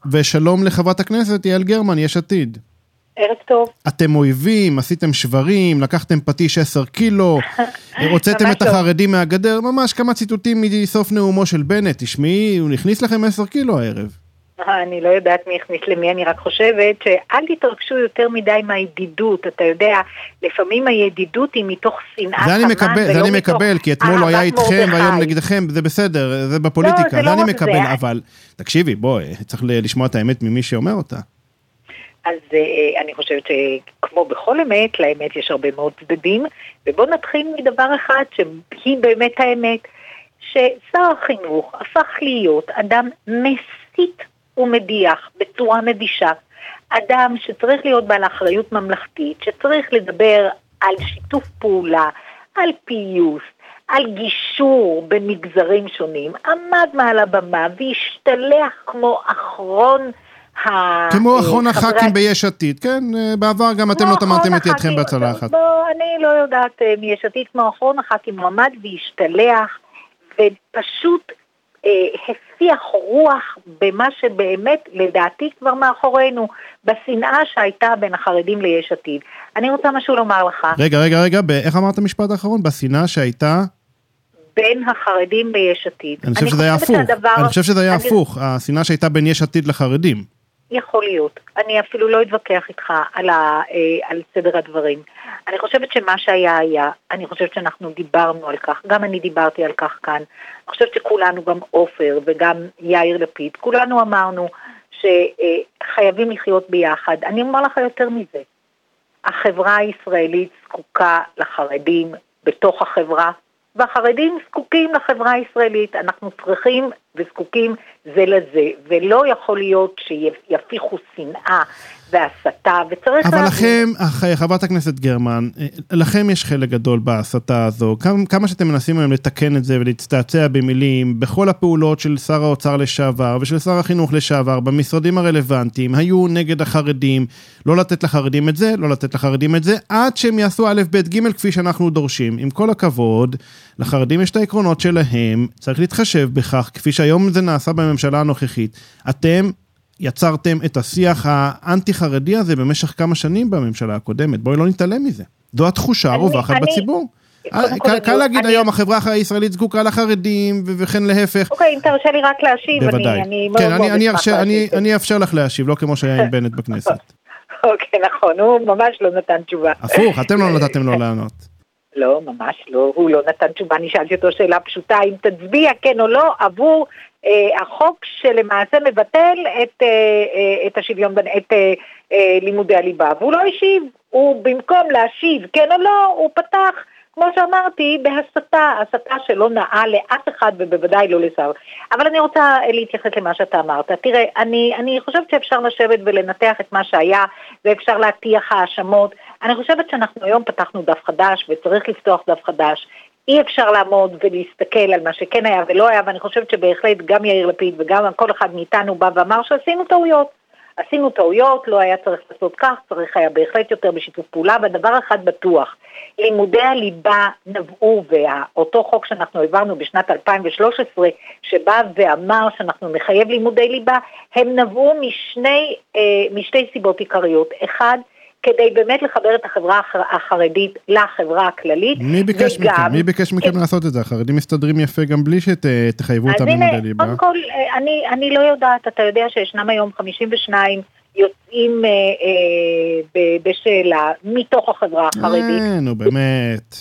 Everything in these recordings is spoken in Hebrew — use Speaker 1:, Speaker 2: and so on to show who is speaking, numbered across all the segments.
Speaker 1: ושלום לחברת הכנסת יעל גרמן, יש עתיד.
Speaker 2: ערב טוב.
Speaker 1: אתם אויבים, עשיתם שברים, לקחתם פטיש 10 קילו, הוצאתם את החרדים מהגדר, ממש כמה ציטוטים מסוף נאומו של בנט, תשמעי, הוא נכניס לכם 10 קילו הערב.
Speaker 2: אני לא יודעת מי הכניס למי, אני רק חושבת שאל תתרגשו יותר מדי מהידידות, אתה יודע, לפעמים הידידות היא מתוך שנאה.
Speaker 1: זה אני מקבל, כי אתמול הוא היה איתכם והיום נגדכם, זה בסדר, זה בפוליטיקה, זה אני מקבל, אבל תקשיבי, בואי, צריך לשמוע את האמת ממי שאומר אותה.
Speaker 2: אז אני חושבת שכמו בכל אמת, לאמת יש הרבה מאוד צדדים, ובואו נתחיל מדבר אחד שהיא באמת האמת, ששר החינוך הפך להיות אדם מסית ומדיח בצורה מבישה, אדם שצריך להיות בעל אחריות ממלכתית, שצריך לדבר על שיתוף פעולה, על פיוס, על גישור במגזרים שונים, עמד מעל הבמה והשתלח כמו אחרון הח"כים
Speaker 1: ביש עתיד, כן? בעבר גם אתם לא טמנתם את ידכם בצלחת.
Speaker 2: אני לא יודעת מיש עתיד, כמו אחרון הח"כים הוא עמד והשתלח, ופשוט הפיח רוח במה שבאמת לדעתי כבר מאחורינו, בשנאה שהייתה בין החרדים ליש עתיד. אני רוצה משהו לומר לך.
Speaker 1: רגע, איך אמרת המשפט האחרון? בשנאה שהייתה?
Speaker 2: בין החרדים ליש עתיד.
Speaker 1: אני חושב שזה היה הפוך. השנאה שהייתה בין יש עתיד לחרדים.
Speaker 2: יכול להיות. אני אפילו לא אתווכח איתך על סדר הדברים. אני חושבת שמה שהיה היה, אני חושבת שאנחנו דיברנו על כך, גם אני דיברתי על כך כאן, אני חושבת שכולנו, גם עופר וגם יאיר לפיד, כולנו אמרנו שחייבים לחיות ביחד. אני אומר לך יותר מזה, החברה הישראלית זקוקה לחרדים בתוך החברה, והחרדים זקוקים לחברה הישראלית, אנחנו צריכים וזקוקים זה לזה, ולא יכול להיות שיפיחו שנאה והסתה, וצריך...
Speaker 1: אבל לכם, חברת הכנסת גרמן, לכם יש חלק גדול בהסתה הזו, כמה שאתם מנסים היום לתקן את זה ולהצטעצע במילים, בכל הפעולות של שר האוצר לשעבר ושל שר החינוך לשעבר, במשרדים הרלוונטיים, היו נגד החרדים, לא לתת לחרדים את זה, לא לתת לחרדים את זה, עד שהם יעשו א' ב' ג' כפי שאנחנו דורשים. עם כל הכבוד, לחרדים יש את העקרונות שלהם, צריך להתחשב בכך, כפי שהיום זה נעשה בממשלה הנוכחית. אתם יצרתם את השיח האנטי-חרדי הזה במשך כמה שנים בממשלה הקודמת. בואי לא נתעלם מזה. זו התחושה הרווחת בציבור. קל להגיד היום, החברה הישראלית זקוקה לחרדים, וכן להפך.
Speaker 2: אוקיי, אם תרשה לי רק להשיב,
Speaker 1: בוודאי. אני אאפשר לך להשיב, לא כמו שהיה עם בנט בכנסת.
Speaker 2: אוקיי, נכון, הוא ממש לא נתן תשובה.
Speaker 1: הפוך, אתם לא נתתם לו לענות.
Speaker 2: לא, ממש לא, הוא לא נתן תשובה, אני שאלתי אותו שאלה פשוטה, אם תצביע כן או לא, עבור החוק שלמעשה מבטל את השוויון, את לימודי הליבה, והוא לא השיב, הוא במקום להשיב כן או לא, הוא פתח, כמו שאמרתי, הסתה שלא נעה לאף אחד ובוודאי לא לשר. אבל אני רוצה להתייחס למה שאתה אמרת. תראה, אני חושבת שאפשר לשבת ולנתח את מה שהיה, ואפשר להטיח האשמות. אני חושבת שאנחנו היום פתחנו דף חדש, וצריך לפתוח דף חדש. אי אפשר לעמוד ולהסתכל על מה שכן היה ולא היה, ואני חושבת שבהחלט גם יאיר לפיד וגם כל אחד מאיתנו בא ואמר שעשינו טעויות. עשינו טעויות, לא היה צריך לעשות כך, צריך היה בהחלט יותר בשיתוף פעולה, ודבר אחד בטוח, לימודי הליבה נבעו, ואותו חוק שאנחנו העברנו בשנת 2013, שבא ואמר שאנחנו נחייב לימודי ליבה, הם נבעו משתי סיבות עיקריות. אחד, כדי באמת לחבר את החברה החרדית לחברה הכללית.
Speaker 1: מי ביקש מכם לעשות את זה? החרדים מסתדרים יפה גם בלי שתחייבו אותם לימודי ליבה.
Speaker 2: אז הנה, קודם כל, אני לא יודעת, אתה יודע שישנם היום 52 יוצאים בשאלה מתוך החברה החרדית.
Speaker 1: נו באמת.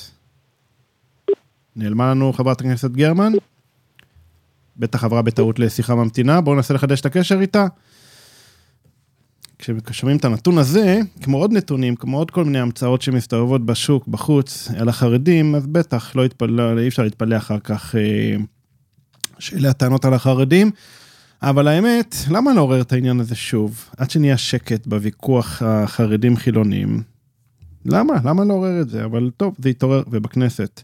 Speaker 1: נעלמה לנו חברת הכנסת גרמן? בטח עברה בטעות לשיחה ממתינה, בואו ננסה לחדש את הקשר איתה. כששומעים את הנתון הזה, כמו עוד נתונים, כמו עוד כל מיני המצאות שמסתובבות בשוק, בחוץ, על החרדים, אז בטח אי אפשר להתפלא אחר כך שאלה הטענות על החרדים, אבל האמת, למה לעורר את העניין הזה שוב? עד שנהיה שקט בוויכוח החרדים חילונים, למה לעורר את זה? אבל טוב, זה יתעורר, ובכנסת.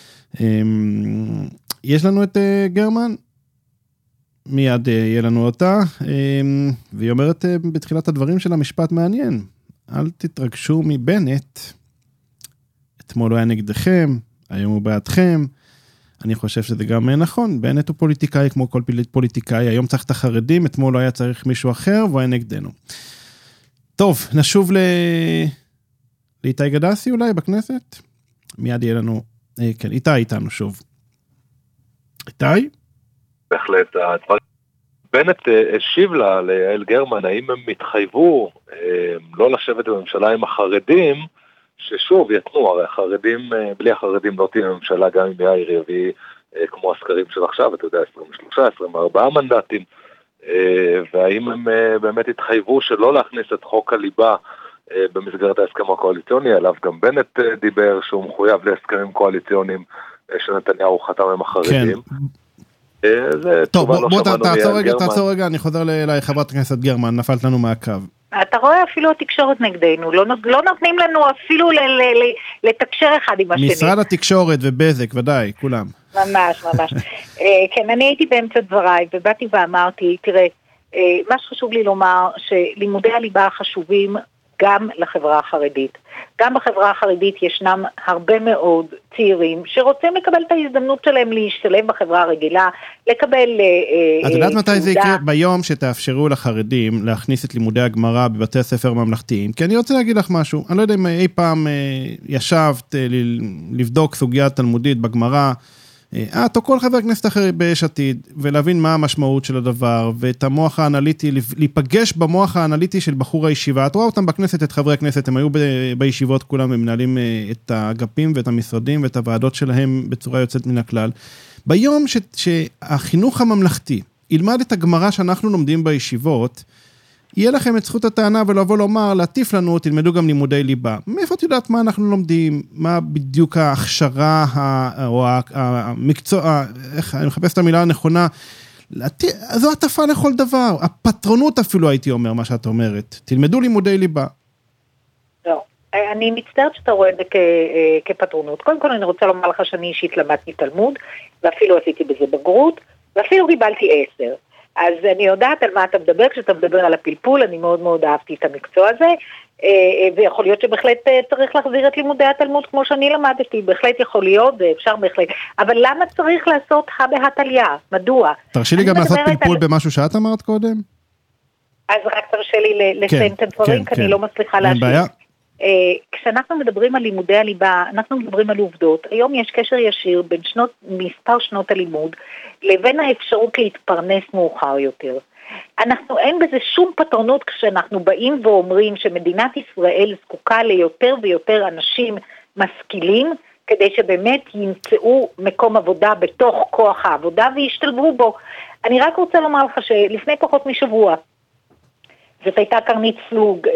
Speaker 1: יש לנו את גרמן, מיד יהיה לנו אותה, והיא אומרת בתחילת הדברים של המשפט מעניין, אל תתרגשו מבנט, אתמול הוא היה נגדכם, היום הוא בעדכם, אני חושב שזה גם נכון, בנט הוא פוליטיקאי כמו כל פוליטיקאי, היום צריך את החרדים, אתמול לא היה צריך מישהו אחר, והוא היה נגדנו. טוב, נשוב לאיתי גדסי אולי בכנסת, מיד יהיה לנו, כן, איתי איתנו שוב. איתי?
Speaker 3: בהחלט, בנט השיב לה ליעל גרמן, האם הם מתחייבו לא לשבת בממשלה עם החרדים, ששוב יתנו, הרי החרדים, בלי החרדים לא תהיה ממשלה גם אם יאיר יביא כמו הסקרים של עכשיו, אתה יודע, 23, 24 מנדטים, והאם הם באמת התחייבו שלא להכניס את חוק הליבה במסגרת ההסכם הקואליציוני, עליו גם בנט דיבר שהוא מחויב להסכמים קואליציוניים שנתניהו חתם עם החרדים.
Speaker 1: טוב, בוא תעצור רגע, אני חוזר אליי חברת הכנסת גרמן, נפלת לנו מהקו.
Speaker 2: אתה רואה אפילו התקשורת נגדנו, לא נותנים לנו אפילו לתקשר אחד עם השני.
Speaker 1: משרד התקשורת ובזק, ודאי, כולם.
Speaker 2: ממש. כן, אני הייתי באמצע דבריי, ובאתי ואמרתי, תראה, מה שחשוב לי לומר, שלימודי הליבה חשובים גם לחברה החרדית. גם בחברה החרדית ישנם הרבה מאוד צעירים שרוצים לקבל את ההזדמנות שלהם להשתלב בחברה הרגילה, לקבל
Speaker 1: את יודעת מתי זה יקרה? ביום שתאפשרו לחרדים להכניס את לימודי הגמרא בבתי הספר ממלכתיים, כי אני רוצה להגיד לך משהו, אני לא יודע אם אי פעם ישבת לבדוק סוגיה תלמודית בגמרא, או כל חבר כנסת אחר ביש עתיד, ולהבין מה המשמעות של הדבר, ואת המוח האנליטי, להיפגש במוח האנליטי של בחור הישיבה. את רואה אותם בכנסת, את חברי הכנסת, הם היו בישיבות כולם, הם מנהלים את האגפים ואת המשרדים ואת הוועדות שלהם בצורה יוצאת מן הכלל. ביום שהחינוך הממלכתי ילמד את הגמרא שאנחנו לומדים בישיבות, יהיה לכם את זכות הטענה ולבוא לומר, להטיף לנו, תלמדו גם לימודי ליבה. מאיפה את יודעת מה אנחנו לומדים? מה בדיוק ההכשרה או המקצוע, איך, אני מחפש את המילה הנכונה, זו הטפה לכל דבר. הפטרונות אפילו הייתי אומר מה שאת אומרת. תלמדו לימודי ליבה.
Speaker 2: לא, אני מצטערת שאתה רואה את זה כפטרונות. קודם כל אני רוצה לומר לך שאני אישית למדתי תלמוד, ואפילו עשיתי בזה בגרות, ואפילו קיבלתי 10. אז אני יודעת על מה אתה מדבר, כשאתה מדבר על הפלפול, אני מאוד מאוד אהבתי את המקצוע הזה, ויכול להיות שבהחלט צריך להחזיר את לימודי התלמוד כמו שאני למדתי, בהחלט יכול להיות, ואפשר בהחלט, אבל למה צריך לעשות בהת עלייה? מדוע?
Speaker 1: תרשי לי גם לעשות פלפול במשהו שאת אמרת קודם?
Speaker 2: אז רק תרשה לי לסיים את הדברים, כי אני לא מצליחה להשאיר. אין בעיה. כשאנחנו מדברים על לימודי הליבה, אנחנו מדברים על עובדות. היום יש קשר ישיר בין מספר שנות הלימוד לבין האפשרות להתפרנס מאוחר יותר. אין בזה שום פטרונות כשאנחנו באים ואומרים שמדינת ישראל זקוקה ליותר ויותר אנשים משכילים, כדי שבאמת ימצאו מקום עבודה בתוך כוח העבודה וישתלבו בו. אני רק רוצה לומר לך שלפני פחות משבוע, זאת הייתה קרנית פלוג,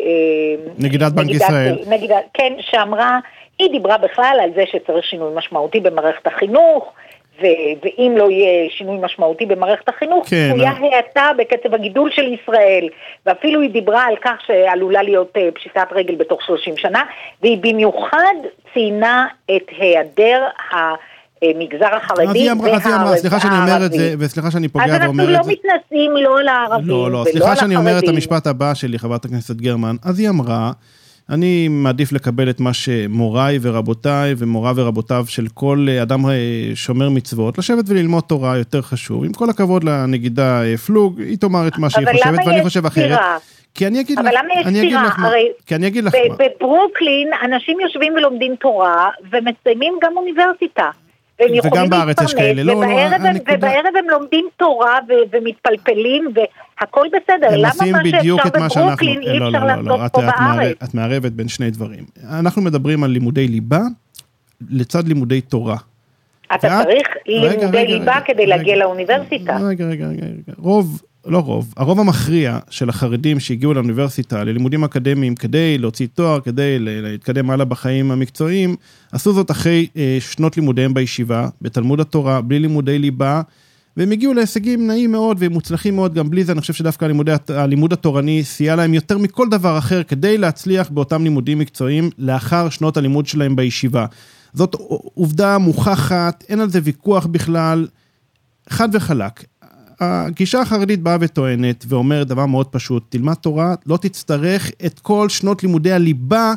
Speaker 1: נגידת בנק ישראל.
Speaker 2: כן, שאמרה, היא דיברה בכלל על זה שצריך שינוי משמעותי במערכת החינוך, ואם לא יהיה שינוי משמעותי במערכת החינוך, הוא יהיה האטה בקצב הגידול של ישראל, ואפילו היא דיברה על כך שעלולה להיות פשיטת רגל בתוך 30 שנה, והיא במיוחד ציינה את היעדר המגזר החרדי והערבי.
Speaker 1: סליחה שאני אומר את זה, וסליחה שאני פוגע ואומר את זה.
Speaker 2: אז אנחנו לא מתנסים לא לערבים ולא לחרדים.
Speaker 1: לא, סליחה שאני אומר את המשפט הבא שלי, חברת הכנסת גרמן, אז היא אמרה, אני מעדיף לקבל את מה שמוריי ורבותיי ומורה ורבותיו של כל אדם שומר מצוות, לשבת וללמוד תורה יותר חשוב. עם כל הכבוד לנגידה פלוג, היא תאמר את מה שהיא חושבת, ואני חושב אחרת. כי אני אגיד לך,
Speaker 2: אבל למה יש סתירה?
Speaker 1: כי אני אגיד לך מה.
Speaker 2: בברוקלין אנשים יושבים ולומדים תורה ומסיימים גם אוניברסיטה.
Speaker 1: וגם בארץ יש כאלה.
Speaker 2: ובערב הם לומדים תורה ומתפלפלים והכל בסדר. למה מה שאפשר בברוקלין אי אפשר לעשות פה בארץ?
Speaker 1: את מערבת בין שני דברים. אנחנו מדברים על לימודי ליבה לצד לימודי תורה.
Speaker 2: אתה צריך לימודי ליבה כדי להגיע לאוניברסיטה.
Speaker 1: רגע. הרוב המכריע של החרדים שהגיעו לאוניברסיטה ללימודים אקדמיים כדי להוציא תואר, כדי להתקדם הלאה בחיים המקצועיים, עשו זאת אחרי שנות לימודיהם בישיבה, בתלמוד התורה, בלי לימודי ליבה, והם הגיעו להישגים נעים מאוד ומוצלחים מאוד, גם בלי זה אני חושב שדווקא הלימוד התורני סייע להם יותר מכל דבר אחר, כדי להצליח באותם לימודים מקצועיים לאחר שנות הלימוד שלהם בישיבה. זאת עובדה מוכחת, אין על זה ויכוח בכלל, חד וחלק. הגישה החרדית באה וטוענת ואומרת דבר מאוד פשוט, תלמד תורה, לא תצטרך את כל שנות לימודי הליבה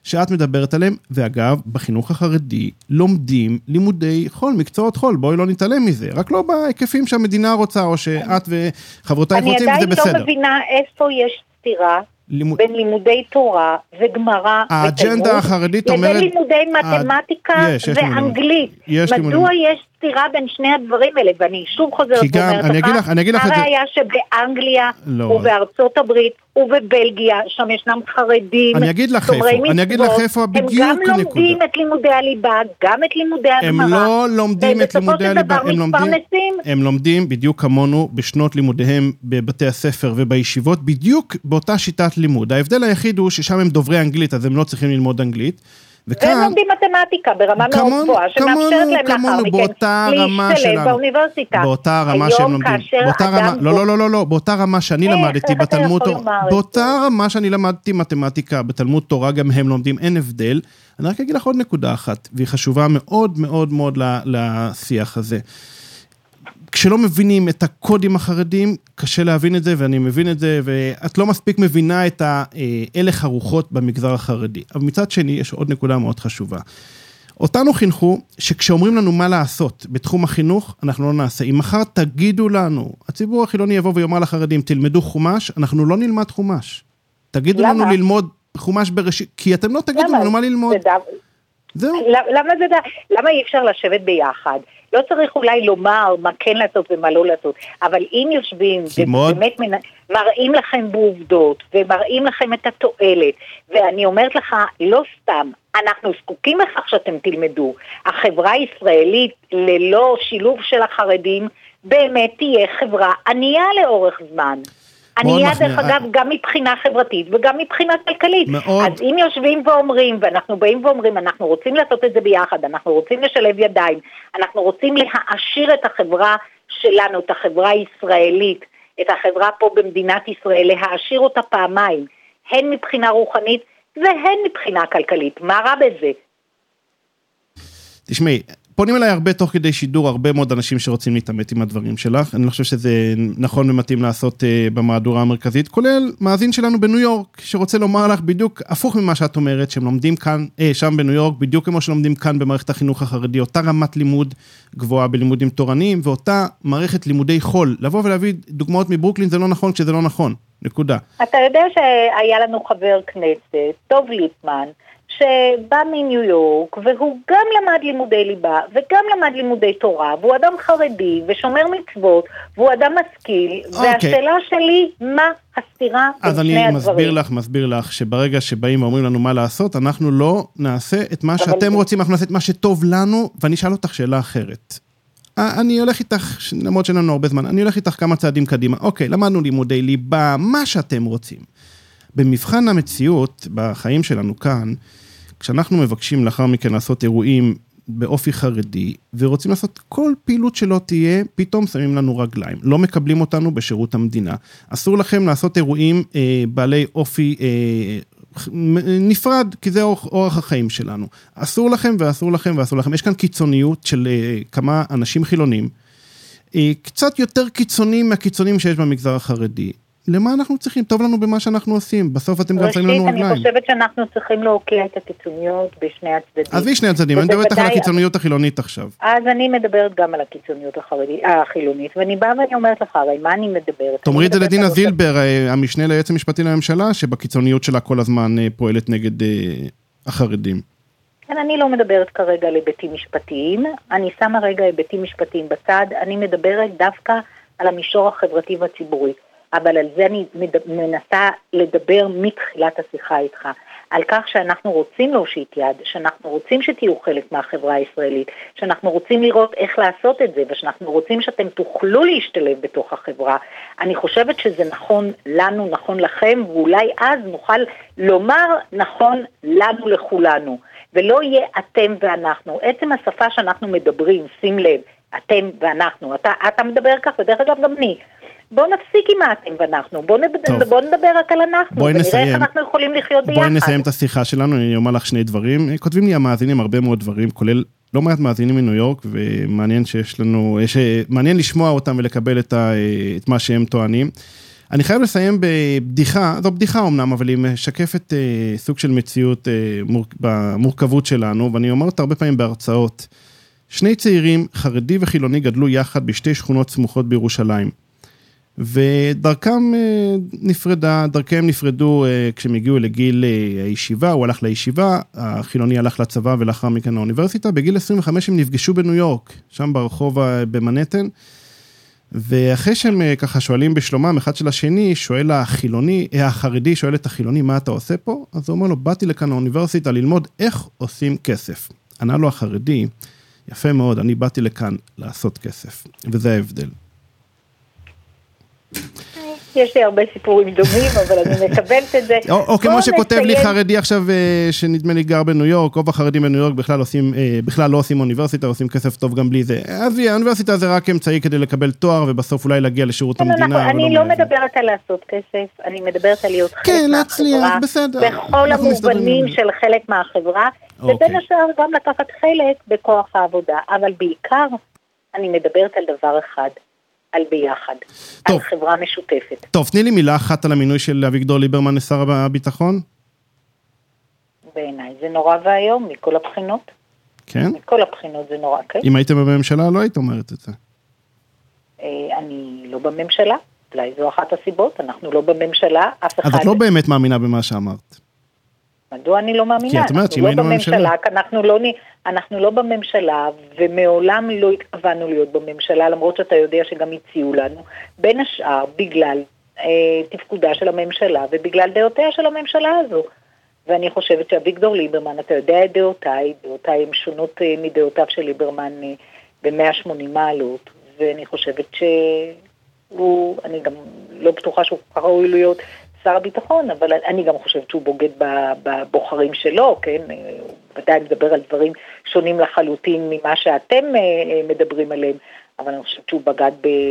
Speaker 1: שאת מדברת עליהם, ואגב, בחינוך החרדי לומדים לימודי חול, מקצועות חול, בואי לא נתעלם מזה, רק לא בהיקפים שהמדינה רוצה, או שאת וחברותייך רוצים, וזה בסדר.
Speaker 2: אני עדיין לא מבינה איפה יש סתירה, בין לימודי תורה וגמרא
Speaker 1: האג'נדה החרדית אומרת...
Speaker 2: לבין לימודי מתמטיקה ואנגלית. מדוע יש סתירה בין שני הדברים האלה? ואני שוב חוזרת ואומרת לך, הראיה שבאנגליה ובארצות הברית ובבלגיה, שם ישנם חרדים,
Speaker 1: אני אגיד לך איפה בדיוק
Speaker 2: הם גם לומדים את לימודי הליבה, גם את לימודי הגמרא.
Speaker 1: הם לא לומדים את לימודי הליבה, הם לומדים בדיוק כמונו בשנות לימודיהם בבתי הספר ובישיבות, בדיוק באותה שיטת לימוד. ההבדל היחיד הוא ששם הם דוברי אנגלית, אז הם לא צריכים ללמוד אנגלית.
Speaker 2: והם לומדים מתמטיקה ברמה מאוד גבוהה, שמאפשרת להם לאחר מכן להשתלב באוניברסיטה.
Speaker 1: באותה רמה שהם לומדים. לא, באותה רמה שאני למדתי בתלמוד תורה, באותה רמה שאני למדתי מתמטיקה בתלמוד תורה, גם הם לומדים, אין הבדל. אני רק אגיד לך עוד נקודה אחת, והיא חשובה מאוד מאוד מאוד לשיח הזה. כשלא מבינים את הקודים החרדים, קשה להבין את זה, ואני מבין את זה, ואת לא מספיק מבינה את הלך הרוחות במגזר החרדי. אבל מצד שני, יש עוד נקודה מאוד חשובה. אותנו חינכו, שכשאומרים לנו מה לעשות בתחום החינוך, אנחנו לא נעשה. אם מחר תגידו לנו, הציבור החילוני יבוא ויאמר לחרדים, תלמדו חומש, אנחנו לא נלמד חומש. תגידו לנו ללמוד חומש בראשית, כי אתם לא תגידו לנו מה ללמוד.
Speaker 2: למה אי אפשר לשבת ביחד? לא צריך אולי לומר מה כן לעשות ומה לא לעשות, אבל אם יושבים ובאמת מראים לכם בעובדות, ומראים לכם את התועלת, ואני אומרת לך, לא סתם, אנחנו זקוקים לכך שאתם תלמדו. החברה הישראלית, ללא שילוב של החרדים, באמת תהיה חברה ענייה לאורך זמן. ענייה דרך אגב גם מבחינה חברתית וגם מבחינה כלכלית. אז אם יושבים ואומרים, ואנחנו באים ואומרים, אנחנו רוצים לעשות את זה ביחד, אנחנו רוצים לשלב ידיים, אנחנו רוצים להעשיר את החברה שלנו, את החברה הישראלית, את החברה פה במדינת ישראל, להעשיר אותה פעמיים, הן מבחינה רוחנית והן מבחינה כלכלית. מה רע בזה?
Speaker 1: תשמעי, פונים אליי הרבה תוך כדי שידור, הרבה מאוד אנשים שרוצים להתעמת עם הדברים שלך, אני לא חושב שזה נכון ומתאים לעשות במהדורה המרכזית, כולל מאזין שלנו בניו יורק, שרוצה לומר לך בדיוק הפוך ממה שאת אומרת, שהם לומדים כאן, שם בניו יורק, בדיוק כמו שלומדים כאן במערכת החינוך החרדי, אותה רמת לימוד גבוהה בלימודים תורניים, ואותה מערכת לימודי חול, לבוא ולהביא דוגמאות מברוקלין, זה לא נכון כשזה לא נכון, נקודה.
Speaker 2: אתה יודע שהיה לנו חבר כנסת, טוב ליפמן, שבא מניו יורק, והוא גם למד לימודי ליבה, וגם למד לימודי תורה, והוא אדם חרדי, ושומר מצוות, והוא אדם משכיל, והשאלה שלי, מה הסתירה בין שני הדברים?
Speaker 1: אז אני מסביר לך, שברגע שבאים ואומרים לנו מה לעשות, אנחנו לא נעשה את מה שאתם רוצים, אנחנו נעשה את מה שטוב לנו, ואני אשאל אותך שאלה אחרת. אני הולך איתך, למרות שאין לנו הרבה זמן, אני הולך איתך כמה צעדים קדימה, אוקיי, למדנו לימודי ליבה, מה שאתם רוצים. במבחן המציאות, בחיים שלנו כאן, כשאנחנו מבקשים לאחר מכן לעשות אירועים באופי חרדי, ורוצים לעשות כל פעילות שלא תהיה, פתאום שמים לנו רגליים. לא מקבלים אותנו בשירות המדינה. אסור לכם לעשות אירועים בעלי אופי נפרד, כי זה אורח החיים שלנו. אסור לכם ואסור לכם ואסור לכם. יש כאן קיצוניות של כמה אנשים חילונים, קצת יותר קיצוניים מהקיצונים שיש במגזר החרדי. למה אנחנו צריכים? טוב לנו במה שאנחנו עושים. בסוף אתם גם שמים לנו רגליים.
Speaker 2: אני חושבת שאנחנו צריכים להוקיע את הקיצוניות בשני הצדדים.
Speaker 1: אז בשני הצדדים, אני מדברת על הקיצוניות החילונית עכשיו.
Speaker 2: אז אני מדברת גם על הקיצוניות החילונית, ואני באה ואני אומרת לך, הרי מה אני מדברת?
Speaker 1: תאמרי את זה לדינה זילבר, המשנה ליועץ המשפטי לממשלה, שבקיצוניות שלה כל הזמן פועלת נגד החרדים.
Speaker 2: אני לא מדברת כרגע על היבטים משפטיים, אני שמה רגע היבטים משפטיים בצד, אני מדברת דווקא על המישור החברתי והציבורי. אבל על זה אני מנסה לדבר מתחילת השיחה איתך, על כך שאנחנו רוצים להושיט יד, שאנחנו רוצים שתהיו חלק מהחברה הישראלית, שאנחנו רוצים לראות איך לעשות את זה, ושאנחנו רוצים שאתם תוכלו להשתלב בתוך החברה. אני חושבת שזה נכון לנו, נכון לכם, ואולי אז נוכל לומר נכון לנו לכולנו, ולא יהיה אתם ואנחנו. עצם השפה שאנחנו מדברים, שים לב, אתם ואנחנו, אתה מדבר כך, ודרך אגב גם אני, בואו נפסיק עם האתם ואנחנו, בואו נדבר רק על אנחנו, ונראה איך אנחנו יכולים לחיות ביחד.
Speaker 1: בואי נסיים את השיחה שלנו, אני אומר לך שני דברים, כותבים לי המאזינים הרבה מאוד דברים, כולל לא מעט מאזינים מניו יורק, ומעניין שיש לנו, מעניין לשמוע אותם ולקבל את מה שהם טוענים. אני חייב לסיים בבדיחה, זו בדיחה אומנם, אבל היא משקפת סוג של מציאות במורכבות שלנו, ואני אומר אותה הרבה פעמים בהרצאות. 2 צעירים, חרדי וחילוני, גדלו יחד בשתי שכונות סמוכות בירושלים. ודרכם דרכיהם נפרדו כשהם הגיעו לגיל הישיבה, הוא הלך לישיבה, החילוני הלך לצבא ולאחר מכן לאוניברסיטה, בגיל 25 הם נפגשו בניו יורק, שם ברחוב במנהטן, ואחרי שהם ככה שואלים בשלומם אחד של השני, שואל החרדי שואל את החילוני, מה אתה עושה פה? אז הוא אומר לו, באתי לכאן לאוניברסיטה ללמוד איך עושים כסף. ענה לו החרדי, יפה מאוד, אני באתי לכאן לעשות כסף, וזה ההבדל.
Speaker 2: יש לי הרבה סיפורים דומים, אבל אני מקבלת את זה.
Speaker 1: או כמו שכותב לי חרדי עכשיו, שנדמה לי גר בניו יורק, רוב החרדים בניו יורק בכלל לא עושים אוניברסיטה, עושים כסף טוב גם בלי זה. אז האוניברסיטה זה רק אמצעי כדי לקבל תואר, ובסוף אולי להגיע לשירות המדינה.
Speaker 2: אני לא מדברת על לעשות כסף, אני מדברת על להיות חלק מהחברה, בכל המובנים של חלק מהחברה, ובין השאר גם לקחת חלק בכוח העבודה, אבל בעיקר אני מדברת על דבר אחד, על ביחד, על חברה משותפת.
Speaker 1: טוב, תני לי מילה אחת על המינוי של אביגדור ליברמן לשר הביטחון.
Speaker 2: בעיניי זה נורא והיום, מכל הבחינות.
Speaker 1: כן?
Speaker 2: מכל הבחינות זה נורא, כן.
Speaker 1: אם הייתם בממשלה, לא היית אומרת את זה.
Speaker 2: אני לא בממשלה, אולי זו אחת הסיבות, אנחנו לא בממשלה, אף אחד...
Speaker 1: אז את לא באמת מאמינה במה שאמרת.
Speaker 2: מדוע אני לא מאמינה?
Speaker 1: כי את אומרת שאם היינו בממשלה...
Speaker 2: אנחנו לא בממשלה, ומעולם לא התכוונו להיות בממשלה, למרות שאתה יודע שגם הציעו לנו, בין השאר בגלל תפקודה של הממשלה, ובגלל דעותיה של הממשלה הזו. ואני חושבת שאביגדור ליברמן, אתה יודע את דעותיי הן שונות מדעותיו של ליברמן ב-180 מעלות, ואני חושבת אני גם לא בטוחה שהוא ראוי להיות שר הביטחון, אבל אני גם חושבת שהוא בוגד בבוחרים שלו, כן? ודאי מדבר על דברים שונים לחלוטין ממה שאתם מדברים עליהם, אבל אני חושבת שהוא בגד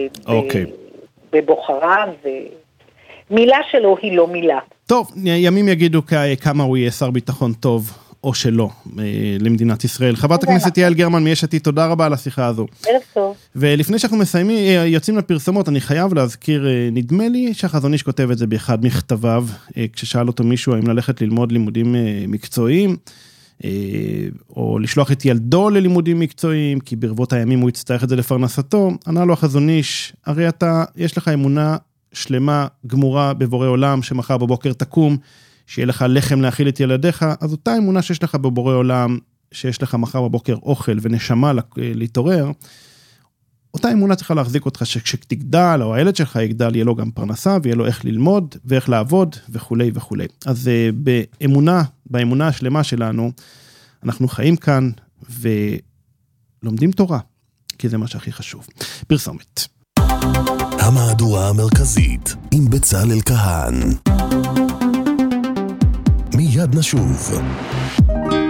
Speaker 2: בבוחריו, ומילה שלו היא לא מילה.
Speaker 1: טוב, ימים יגידו כמה הוא יהיה שר ביטחון טוב, או שלא, למדינת ישראל. חברת הכנסת יעל גרמן מיש עתיד, תודה רבה על השיחה הזו.
Speaker 2: ערב טוב.
Speaker 1: ולפני שאנחנו יוצאים לפרסומות, אני חייב להזכיר, נדמה לי שהחזון איש כותב את זה באחד מכתביו, כששאל אותו מישהו האם ללכת ללמוד לימודים מקצועיים, או לשלוח את ילדו ללימודים מקצועיים, כי ברבות הימים הוא יצטרך את זה לפרנסתו, ענה לו החזון איש, הרי יש לך אמונה שלמה, גמורה בבורא עולם, שמחר בבוקר תקום, שיהיה לך לחם להאכיל את ילדיך, אז אותה אמונה שיש לך בבורא עולם, שיש לך מחר בבוקר אוכל ונשמה להתעורר, אותה אמונה צריכה להחזיק אותך שכשתגדל, או הילד שלך יגדל, יהיה לו גם פרנסה, ויהיה לו איך ללמוד, ואיך לעבוד, וכו' וכו'. אז באמונה השלמה שלנו, אנחנו חיים כאן, ולומדים תורה, כי זה מה שהכי חשוב. פרסומת.
Speaker 4: המהדורה המרכזית, עם בצלאל כהן. מיד נשוב.